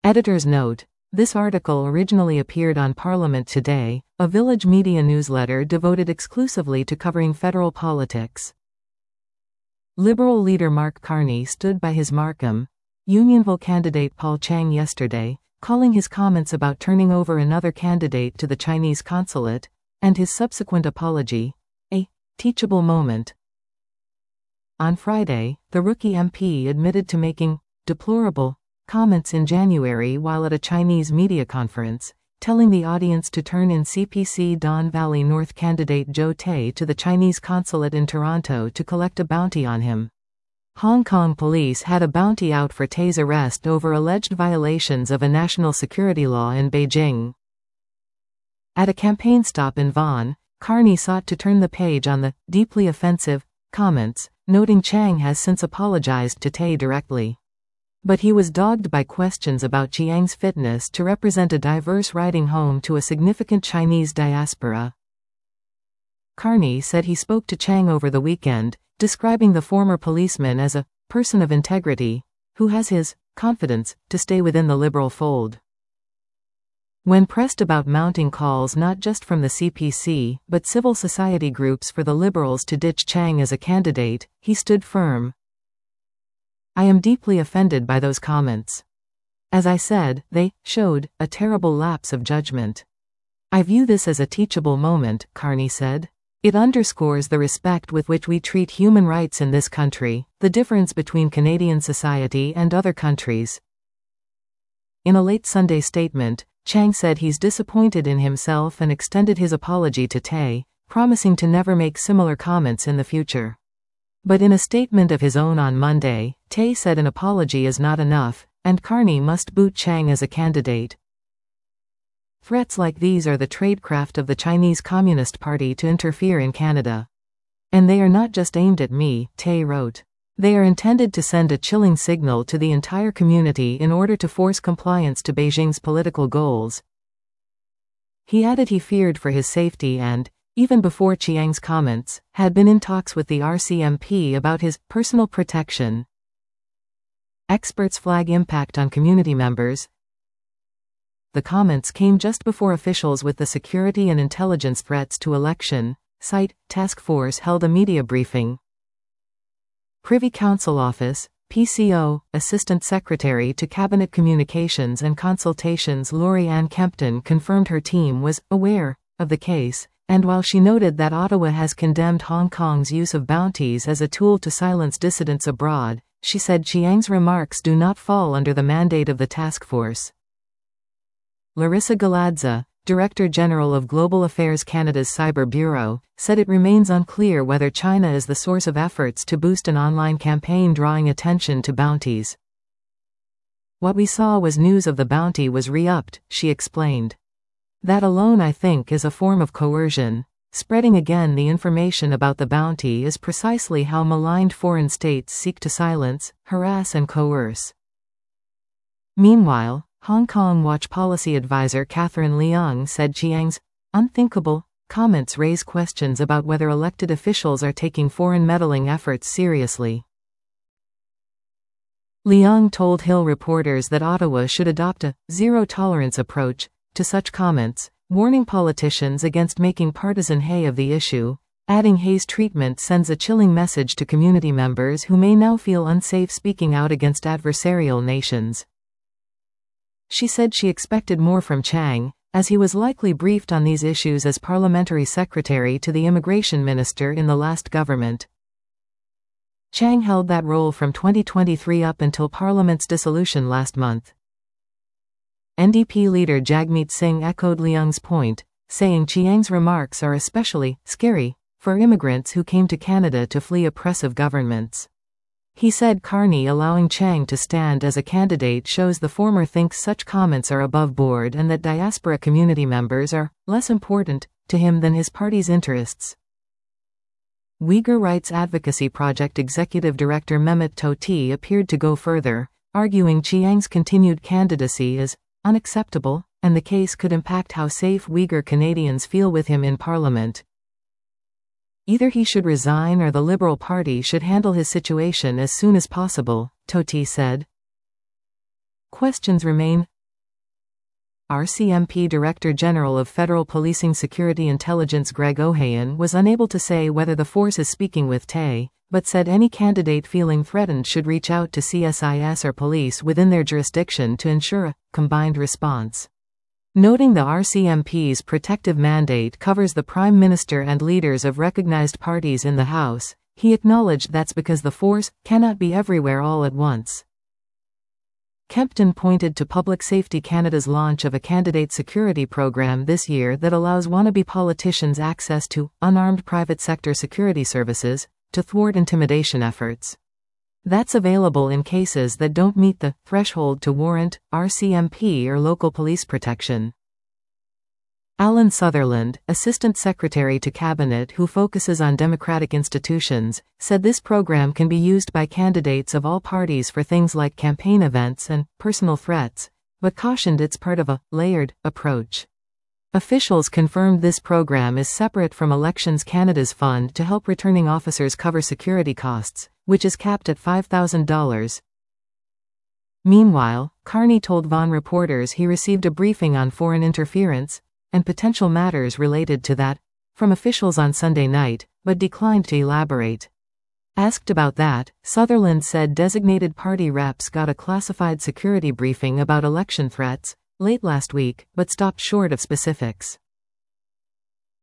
Editor's note: this article originally appeared on Parliament Today, a Village media newsletter devoted exclusively to covering federal politics. Liberal leader Mark Carney stood by his Markham, Unionville candidate Paul Chang yesterday, calling his comments about turning over another candidate to the Chinese consulate, and his subsequent apology, a teachable moment. On Friday, the rookie MP admitted to making deplorable comments in January while at a Chinese media conference, telling the audience to turn in CPC Don Valley North candidate Zhou Tai to the Chinese consulate in Toronto to collect a bounty on him. Hong Kong police had a bounty out for Tai's arrest over alleged violations of a national security law in Beijing. At a campaign stop in Vaughan, Carney sought to turn the page on the deeply offensive comments, noting Chang has since apologized to Tai directly. But he was dogged by questions about Chiang's fitness to represent a diverse riding home to a significant Chinese diaspora. Carney said he spoke to Chang over the weekend, describing the former policeman as a person of integrity, who has his confidence to stay within the Liberal fold. When pressed about mounting calls not just from the CPC, but civil society groups for the Liberals to ditch Chang as a candidate, he stood firm. I am deeply offended by those comments. As I said, they showed a terrible lapse of judgment. I view this as a teachable moment, Carney said. It underscores the respect with which we treat human rights in this country, the difference between Canadian society and other countries. In a late Sunday statement, Chang said he's disappointed in himself and extended his apology to Tai, promising to never make similar comments in the future. But in a statement of his own on Monday, Tai said an apology is not enough, and Carney must boot Chang as a candidate. Threats like these are the tradecraft of the Chinese Communist Party to interfere in Canada. And they are not just aimed at me, Tai wrote. They are intended to send a chilling signal to the entire community in order to force compliance to Beijing's political goals. He added he feared for his safety and, even before Chiang's comments, had been in talks with the RCMP about his personal protection. Experts flag impact on community members. The comments came just before officials with the security and intelligence threats to election site task force held a media briefing. Privy Council Office, PCO, Assistant Secretary to Cabinet Communications and Consultations Lori Ann Kempton confirmed her team was aware of the case, and while she noted that Ottawa has condemned Hong Kong's use of bounties as a tool to silence dissidents abroad, she said Chiang's remarks do not fall under the mandate of the task force. Larissa Galadza, Director General of Global Affairs Canada's Cyber Bureau, said it remains unclear whether China is the source of efforts to boost an online campaign drawing attention to bounties. What we saw was news of the bounty was re-upped, she explained. That alone I think is a form of coercion. Spreading again the information about the bounty is precisely how maligned foreign states seek to silence, harass and coerce. Meanwhile, Hong Kong Watch policy advisor Catherine Leung said Chiang's unthinkable comments raise questions about whether elected officials are taking foreign meddling efforts seriously. Leung told Hill reporters that Ottawa should adopt a zero-tolerance approach to such comments, warning politicians against making partisan hay of the issue, adding Hay's treatment sends a chilling message to community members who may now feel unsafe speaking out against adversarial nations. She said she expected more from Chang, as he was likely briefed on these issues as parliamentary secretary to the immigration minister in the last government. Chang held that role from 2023 up until Parliament's dissolution last month. NDP leader Jagmeet Singh echoed Leung's point, saying Chiang's remarks are especially scary for immigrants who came to Canada to flee oppressive governments. He said Carney allowing Chang to stand as a candidate shows the former thinks such comments are above board and that diaspora community members are less important to him than his party's interests. Uyghur Rights Advocacy Project Executive Director Mehmet Toti appeared to go further, arguing Chiang's continued candidacy is unacceptable, and the case could impact how safe Uyghur Canadians feel with him in Parliament. Either he should resign or the Liberal Party should handle his situation as soon as possible, Toti said. Questions remain RCMP Director General of Federal Policing Security Intelligence Greg Ohayon was unable to say whether the force is speaking with Tay, but said any candidate feeling threatened should reach out to CSIS or police within their jurisdiction to ensure a combined response. Noting the RCMP's protective mandate covers the Prime Minister and leaders of recognized parties in the House, he acknowledged that's because the force cannot be everywhere all at once. Kempton pointed to Public Safety Canada's launch of a candidate security program this year that allows wannabe politicians access to unarmed private sector security services to thwart intimidation efforts. That's available in cases that don't meet the threshold to warrant RCMP or local police protection. Alan Sutherland, Assistant Secretary to Cabinet who focuses on democratic institutions, said this program can be used by candidates of all parties for things like campaign events and personal threats, but cautioned it's part of a layered approach. Officials confirmed this program is separate from Elections Canada's fund to help returning officers cover security costs, which is capped at $5,000. Meanwhile, Carney told Vaughan reporters he received a briefing on foreign interference and potential matters related to that from officials on Sunday night, but declined to elaborate. Asked about that, Sutherland said designated party reps got a classified security briefing about election threats late last week, but stopped short of specifics.